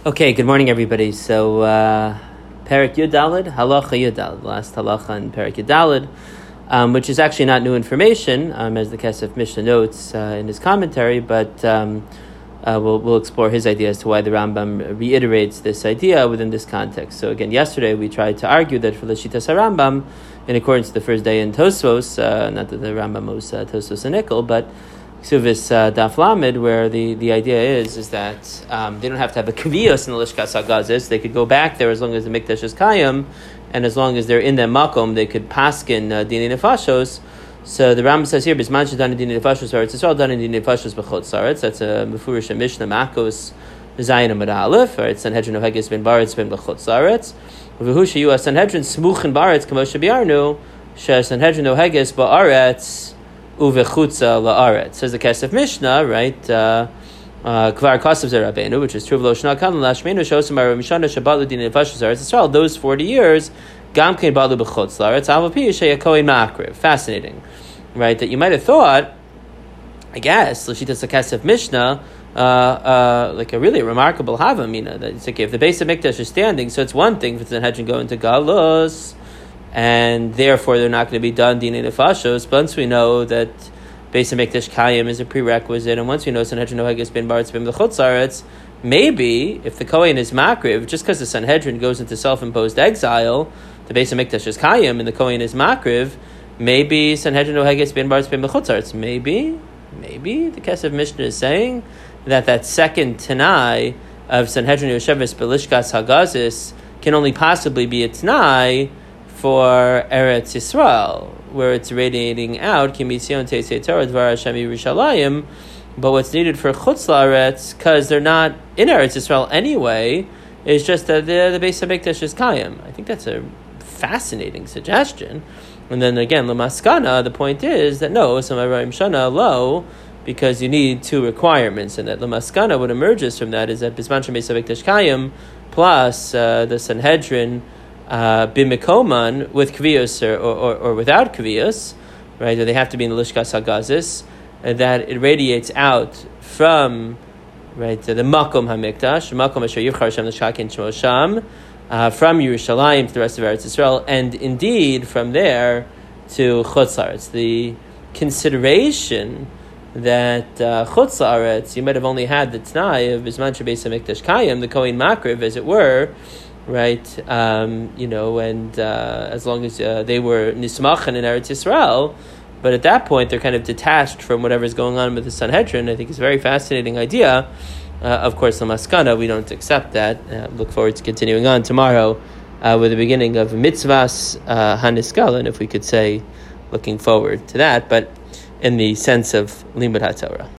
Okay, good morning, everybody. So, Perek Yud Daled, Halacha Yud Daled, last halacha in Perek Yud Daled, which is actually not new information, as the Kesef Mishnah notes in his commentary, but we'll explore his idea as to why the Rambam reiterates this idea within this context. So again, yesterday we tried to argue that for the Shitas HaRambam, in accordance to the first day in Tosfos, not that the Rambam was Tosfos and Nickel, but Ksuvis Daf Lamed, where the idea is that they don't have to have a kaviyos in the Lishkas HaGazis. They could go back there as long as the Mikdash is Kayim, and as long as they're in that makom, they could paskin Dini Nefashos. So the Rambam says here, Bisman Shedan Dini Nefashos Aretz Yisrael, Dan Dini Nefashos B'chutz Aretz. That's a Mefurish Mishnah Makos Zayin Amud Aleph. Right, Sanhedrin of Hegis Ben Baretz Ben B'chutz Aretz. V'hu sheyu Sanhedrin Smuchin Baretz K'moshe Biarnu She Sanhedrin of Hegis Ba'aretz Uvechutza la'aretz. Says the Kesef Mishnah, right? Kvar Kasav Zerabenu, which is true of Lo Shna Kan Lashmenu Shosam Mishana Shabbat L'Din Nefashos Aretz Yisrael. Those 40 years, Gam Kein Balu B'chutz La'aretz Avapi Sheya Kohen Makriv. Fascinating, right? That you might have thought, I guess, L'Shitas Kesef Mishnah, like a really remarkable Havamina. That it's like if the base of Mikdash is standing, so it's one thing for the Sanhedrin going to Galus, and therefore they're not going to be done Dinei Nefashos. But once we know that Beis HaMikdash Kayim is a prerequisite, and once we know Sanhedrin Noheges Ben Baretz Ben B'chutz Aretz, maybe if the Kohen is Makriv, just because the Sanhedrin goes into self-imposed exile, the Beis HaMikdash is Kayim and the Kohen is Makriv, maybe Sanhedrin Noheges Ben Baretz Ben B'chutz Aretz. Maybe the Kesef Mishnah is saying that second Tanai of Sanhedrin Yosheves B'Lishkas HaGazis can only possibly be a Tanai for Eretz Yisrael, where it's radiating out, but what's needed for Chutz La'aretz, because they're not in Eretz Yisrael anyway, is just that the Beis HaMikdash is Kayim. I think that's a fascinating suggestion. And then again, L'maskana, the point is that no, Samarayim Shana low, because you need two requirements, and that L'maskana, what emerges from that is that Bisman Beis HaMikdash Kayim plus the Sanhedrin bimikoman with kviyos or without kviyos, right? Or they have to be in the Lishkas HaGazis, that it radiates out from, right, the makom hamikdash, makom asher yivchar Hashem l'shkakin shmo sham, from Yerushalayim to the rest of Eretz Yisrael, and indeed from there to Chutz La'aretz. The consideration that Chutz La'aretz, you might have only had the T'nai of Bisman Beis HaMikdash Kayim, the Kohen Makriv, as it were, right, and as long as they were nismachan in Eretz Yisrael, but at that point they're kind of detached from whatever's going on with the Sanhedrin. I think it's a very fascinating idea. Of course, the Maskana, we don't accept that. Look forward to continuing on tomorrow with the beginning of Mitzvahs Haniskal, and if we could say, looking forward to that, but in the sense of Limud HaTorah.